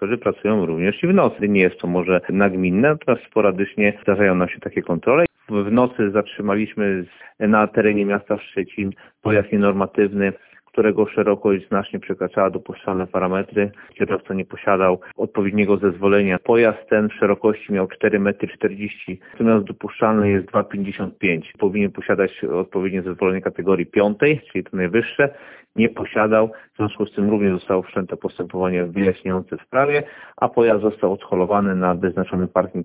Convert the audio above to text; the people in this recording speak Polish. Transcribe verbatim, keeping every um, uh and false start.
inspektorzy pracują również i w nocy. Nie jest to może nagminne, natomiast sporadycznie zdarzają nam się takie kontrole. W nocy zatrzymaliśmy na terenie miasta Szczecin pojazd nienormatywny, którego szerokość znacznie przekraczała dopuszczalne parametry. Kierowca nie posiadał odpowiedniego zezwolenia. Pojazd ten w szerokości miał cztery metry czterdzieści, natomiast dopuszczalny jest dwa metry pięćdziesiąt pięć. Powinien posiadać odpowiednie zezwolenie kategorii piątej, czyli to najwyższe. Nie posiadał, w związku z tym również zostało wszczęte postępowanie wyjaśniające w sprawie, a pojazd został odholowany na wyznaczony parking